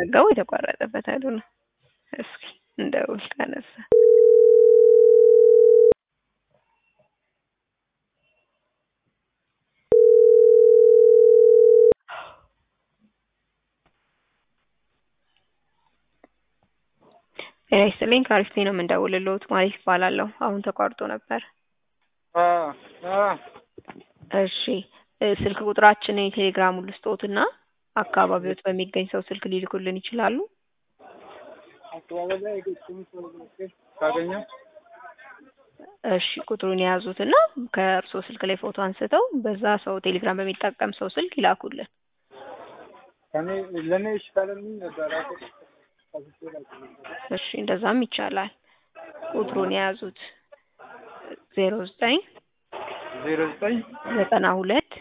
የተዘጋው የተቋረጠበት አሉ ነው። እስኪ እንደውል ካነሳ ኤስሊን ካሪስቲ ነው የምንደውልልዎት ማለት ይባላለሁ። አሁን ተቋርጦ ነበር። እሺ ስልክ ቁጥራችን የቴሌግራም ልስጦትና አካባቢዎት በሚገኝ ሰው ስልክ ሊልኩልን ይችላሉ? አካባቢ ላይ ካገኘ እሺ ቁጥሩን የያዙትና ከእርሶ ስልክ ላይ ፎቶ አንስተው በዛ ሰው ቴሌግራም በሚጠቀም ሰው ስልክ ይላኩልን። ከኔ ለኔ ይሽታለኝ ነበር። እሺ እንደዛም ይቻላል። ቁጥሩን የያዙት 09 09 92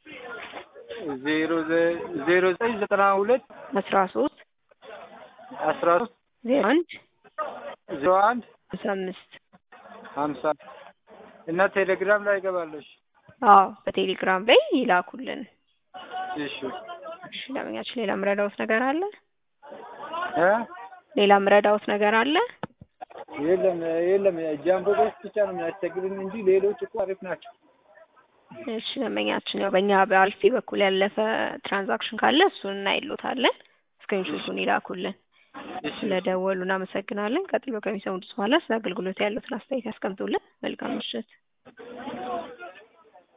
0992 13 13 01 01 55 50 እና ቴሌግራም ላይ ገባለሽ? አዎ በቴሌግራም ላይ ይላኩልን። እሺ እሺ ለምኛች ሌላ ምረዳውት ነገር አለ? እ ሌላ ምረዳውት ነገር አለ? የለም ጃምቦ ቤት ብቻ ነው የሚያስቸግሩን እንጂ ሌሎች እኮ አሪፍ ናቸው። እሺ ለምኛችን ያው በእኛ በአልፌ በኩል ያለፈ ትራንዛክሽን ካለ እሱን እናይሎታለን። ስክሪንሾቱን ይላኩልን። ስለደወሉ እናመሰግናለን። ቀጥሎ ከሚሰሙት በኋላ ስለ አገልግሎት ያሉትን አስተያየት ያስቀምጡልን። መልካም ምሽት።